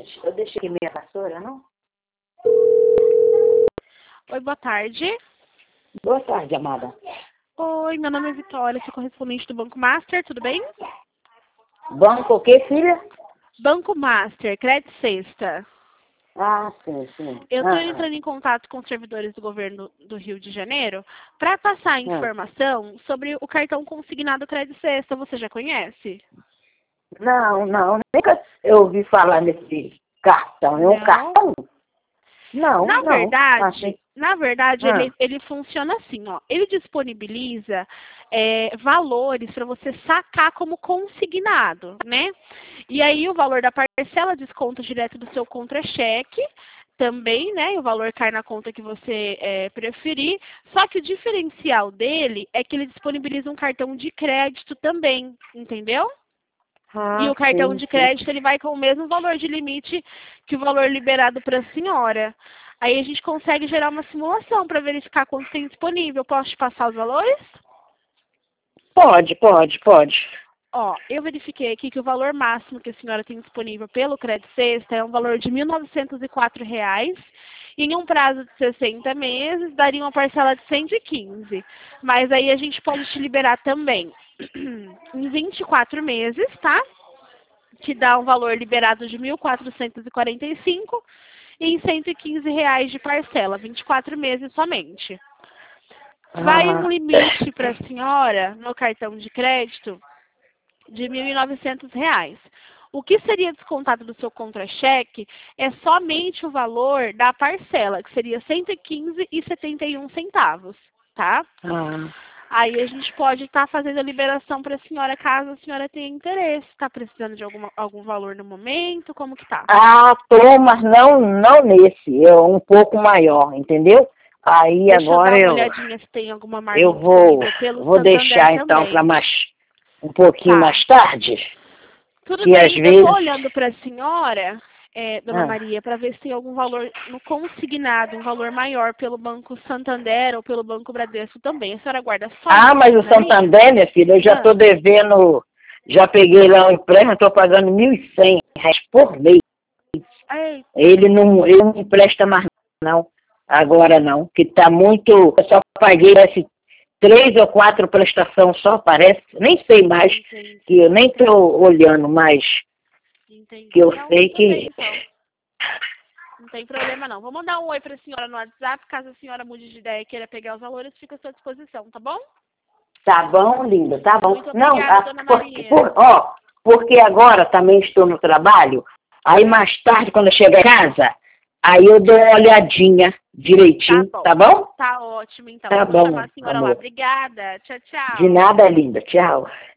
gente. Eu deixei aqui minha vassoura, não? Oi, boa tarde. Boa tarde, amada. Oi, meu nome é Vitória, sou correspondente do Banco Master, tudo bem? Banco o quê, filha? Banco Master, Crédito Sexta. Ah, sim, sim. Eu estou entrando em contato com os servidores do governo do Rio de Janeiro para passar informação sobre o cartão consignado Crédito Sexta. Você já conhece? Não, nunca eu ouvi falar nesse cartão. É um Não. cartão? Não, Na não. verdade, ele funciona assim, ó. Ele disponibiliza valores para você sacar como consignado, né? E aí o valor da parcela desconta direto do seu contra-cheque também, né? E o valor cai na conta que você preferir. Só que o diferencial dele é que ele disponibiliza um cartão de crédito também, entendeu? E o cartão de crédito, ele vai com o mesmo valor de limite que o valor liberado para a senhora. Aí a gente consegue gerar uma simulação para verificar quanto tem disponível. Posso te passar os valores? Pode. Ó, eu verifiquei aqui que o valor máximo que a senhora tem disponível pelo Crédito Sexta é um valor de R$ 1.904. E em um prazo de 60 meses, daria uma parcela de 115. Mas aí a gente pode te liberar também em 24 meses, tá? Que dá um valor liberado de R$ 1.445 e em R$ 115 de parcela, 24 meses somente. Vai um limite para a senhora, no cartão de crédito, de R$ 1.900. O que seria descontado do seu contra-cheque é somente o valor da parcela, que seria R$ 115,71, tá? Aí a gente pode estar fazendo a liberação para a senhora, caso a senhora tenha interesse. Está precisando de algum valor no momento? Como que tá? Tô, mas não nesse. É um pouco maior, entendeu? Aí Deixa agora eu dar uma olhadinha se tem alguma margem eu vou deixar Santander então também. para um pouquinho mais tarde. Tudo Que bem, às eu vezes... estou olhando para a senhora, dona Maria, para ver se tem algum valor no consignado, um valor maior pelo Banco Santander ou pelo Banco Bradesco também. A senhora guarda só mas o Santander, minha filha, eu já estou devendo, já peguei lá um empréstimo, estou pagando R$ 1.100 por mês. Eita. Ele não empresta mais não, agora não, que está muito, eu só paguei esse 3 ou 4 prestações só, parece, nem sei mais, que eu nem estou olhando mais, que eu sei que... Bem, então. Não tem problema não. Vou mandar um oi para a senhora no WhatsApp, caso a senhora mude de ideia e queira pegar os valores, fica à sua disposição, tá bom? Tá bom, linda, tá bom. Muito obrigada, dona Maria. Porque agora também estou no trabalho, aí mais tarde, quando eu chegar em casa, aí eu dou uma olhadinha direitinho, tá bom? Tá ótimo, então. Tá Vou bom, chamar a senhora amor. lá. Obrigada. Tchau, tchau. De nada, linda. Tchau.